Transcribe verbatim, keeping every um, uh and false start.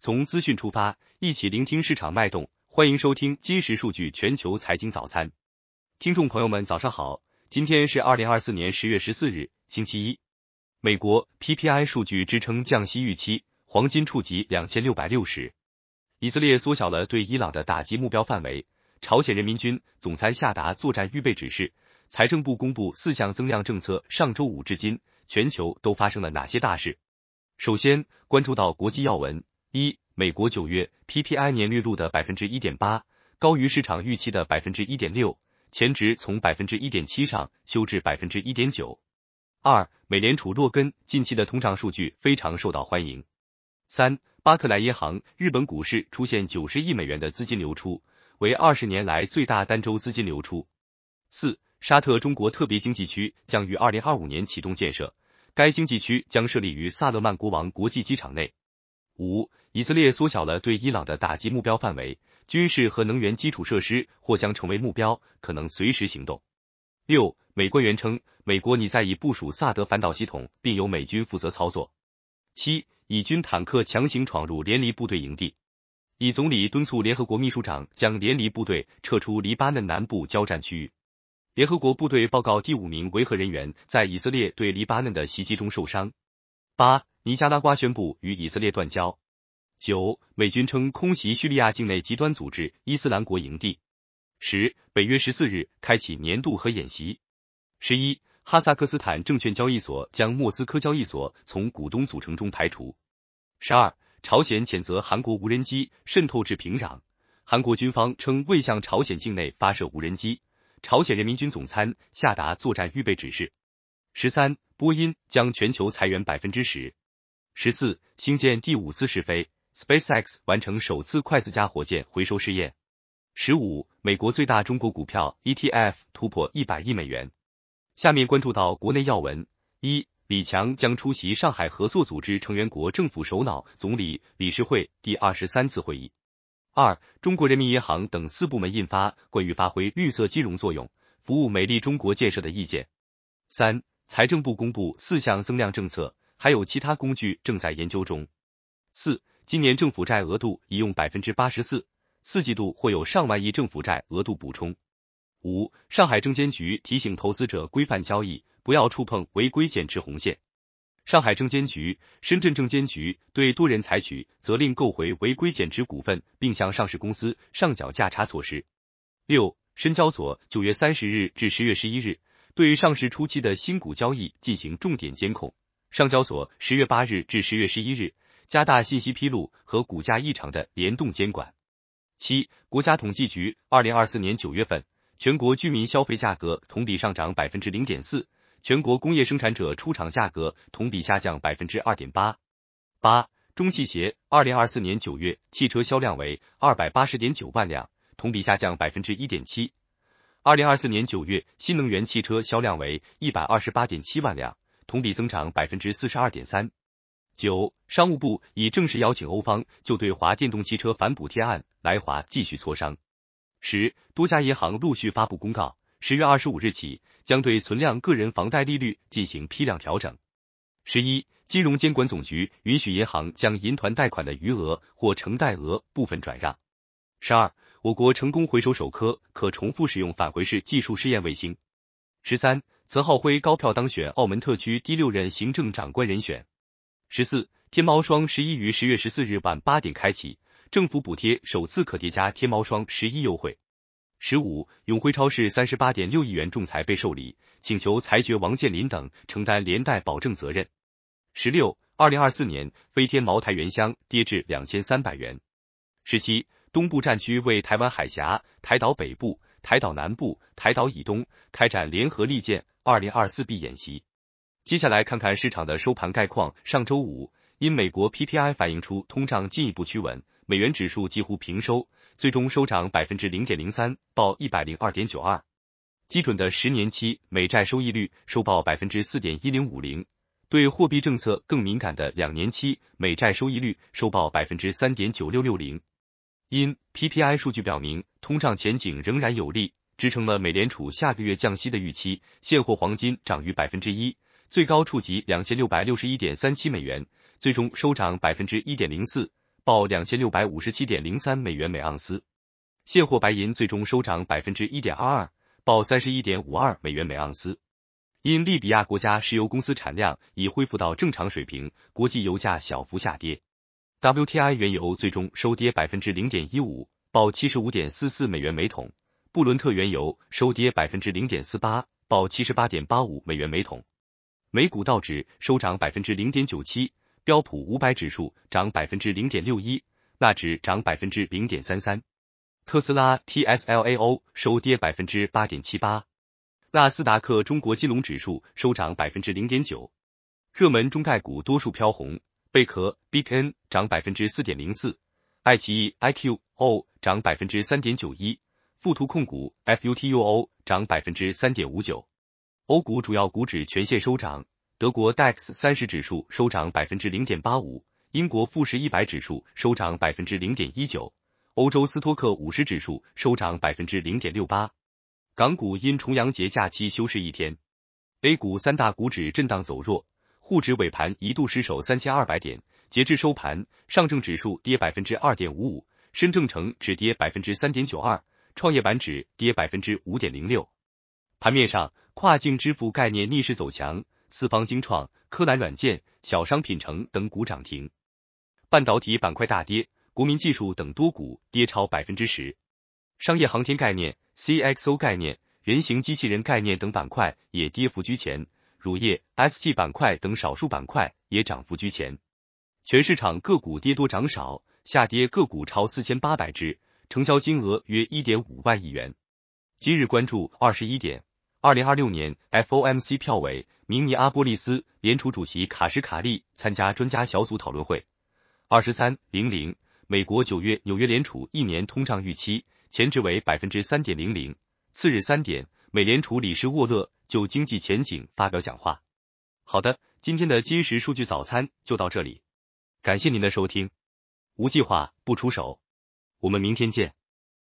从资讯出发，一起聆听市场脉动。欢迎收听今时数据全球财经早餐。听众朋友们早上好，今天是二零二四年十月十四日，星期一。美国 P P I 数据支撑降息预期，黄金触及两千六百六十。以色列缩小了对伊朗的打击目标范围，朝鲜人民军总参下达作战预备指示，财政部公布四项增量政策。上周五至今，全球都发生了哪些大事？首先关注到国际要闻。一、美国九月 P P I 年率录的 百分之一点八， 高于市场预期的 百分之一点六， 前值从 百分之一点七 上修至 百分之一点九。二、美联储洛根近期的通胀数据非常受到欢迎。三、巴克莱银行日本股市出现九十亿美元的资金流出，为二十年来最大单周资金流出。四、沙特中国特别经济区将于二零二五年启动建设，该经济区将设立于萨勒曼国王国际机场内。五、以色列缩小了对伊朗的打击目标范围，军事和能源基础设施或将成为目标，可能随时行动。六、美官员称，美国拟在以部署萨德反导系统，并由美军负责操作。七、以军坦克强行闯入联黎部队营地。以总理敦促联合国秘书长将联黎部队撤出黎巴嫩南部交战区域。联合国部队报告第五名维和人员在以色列对黎巴嫩的袭击中受伤。八、尼加拉瓜宣布与以色列断交。九、美军称空袭叙利亚境内极端组织伊斯兰国营地。十、北约十四日开启年度核演习。十一、哈萨克斯坦证券交易所将莫斯科交易所从股东组成中排除。十二、朝鲜谴责韩国无人机渗透至平壤，韩国军方称未向朝鲜境内发射无人机，朝鲜人民军总参下达作战预备指示。十三、波音将全球裁员 百分之十。十四、星舰第五次试飞 ，SpaceX 完成首次快自家火箭回收试验。十五、美国最大中国股票 E T F 突破一百亿美元。下面关注到国内要闻。一、李强将出席上海合作组织成员国政府首脑总理理事会第二十三次会议。二、中国人民银行等四部门印发关于发挥绿色金融作用，服务美丽中国建设的意见。三、财政部公布四项增量政策，还有其他工具正在研究中。四、今年政府债额度已用 百分之八十四， 四季度会有上万亿政府债额度补充。五、上海证监局提醒投资者规范交易，不要触碰违规减持红线。上海证监局、深圳证监局对多人采取责令购回违规减持股份，并向上市公司上缴价差措施。六、深交所九月三十日至十月十一日对上市初期的新股交易进行重点监控。上交所十月八日至十月十一日加大信息披露和股价异常的联动监管。七、国家统计局二零二四年九月份全国居民消费价格同比上涨 百分之零点四， 全国工业生产者出厂价格同比下降 百分之二点八。八、中汽协二零二四年九月汽车销量为 二百八十点九万辆，同比下降 百分之一点七。二零二四年九月新能源汽车销量为 一百二十八点七万辆，同比增长 百分之四十二点三。九、商务部已正式邀请欧方就对华电动汽车反补贴案来华继续磋商。十、多家银行陆续发布公告，十月二十五日起将对存量个人房贷利率进行批量调整。十一、金融监管总局允许银行将银团贷款的余额或承贷额部分转让。十二、我国成功回收首颗可重复使用返回式技术试验卫星。十三、岑浩辉高票当选澳门特区第六任行政长官人选。十四、天猫双十一于十月十四日晚八点开启，政府补贴首次可叠加天猫双十一优惠。十五、永辉超市 三十八点六亿元仲裁被受理，请求裁决王健林等承担连带保证责任。十六、二零二四年飞天茅台原香跌至两千三百元。十七、东部战区为台湾海峡、台岛北部、台岛南部、台岛以东开展联合利剑二零二四 B 演习。接下来看看市场的收盘概况。上周五，因美国 P P I 反映出通胀进一步趋稳，美元指数几乎平收，最终收涨 百分之零点零三， 报 一百零二点九二。基准的十年期美债收益率收报 百分之四点一零五零， 对货币政策更敏感的两年期美债收益率收报 百分之三点九六六零。因 P P I 数据表明通胀前景仍然有利，支撑了美联储下个月降息的预期，现货黄金涨逾 百分之一， 最高触及 两千六百六十一点三七美元，最终收涨 百分之一点零四， 报两千六百五十七点零三美元每盎司。现货白银最终收涨 百分之一点二二， 报 三十一点五二美元每盎司。因利比亚国家石油公司产量已恢复到正常水平，国际油价小幅下跌。W T I 原油最终收跌 百分之零点一五， 报 七十五点四四美元每桶。布伦特原油收跌 百分之零点四八， 报 七十八点八五美元每桶。美股道指收涨 百分之零点九七， 标普五百指数涨 百分之零点六一， 纳指涨 百分之零点三三。特斯拉 T S L A O 收跌 百分之八点七八， 纳斯达克中国金龙指数收涨 百分之零点九。 热门中概股多数飘红，贝壳 B I N 涨 百分之四点零四， 爱奇艺 I Q O 涨 百分之三点九一， 富途控股 F U T U O 涨 百分之三点五九。 欧股主要股指全线收涨，德国 D A X 三十指数收涨 百分之零点八五， 英国富时一百指数收涨 百分之零点一九， 欧洲斯托克五十指数收涨 百分之零点六八。 港股因重阳节假期休市一天， A 股三大股指震荡走弱，沪指尾盘一度失守三千二百点，截至收盘，上证指数跌 百分之二点五五， 深证成指跌 百分之三点九二， 创业板指跌 百分之五点零六。 盘面上，跨境支付概念逆势走强，四方精创、柯南软件、小商品城等股涨停。半导体板块大跌，国民技术等多股跌超 百分之十。 商业航天概念、C X O 概念、人形机器人概念等板块也跌幅居前，乳业、S T 板块等少数板块也涨幅居前。全市场个股跌多涨少，下跌个股超四千八百只，成交金额约 一点五万亿元。今日关注二十一点，二零二六年 F O M C 票委明尼阿波利斯联储主席卡什卡利参加专家小组讨论会。二十三点零零，美国九月纽约联储一年通胀预期前值为 百分之三点零零。 次日三点，美联储理事沃勒就经济前景发表讲话。好的，今天的今时数据早餐就到这里，感谢您的收听。无计划不出手，我们明天见。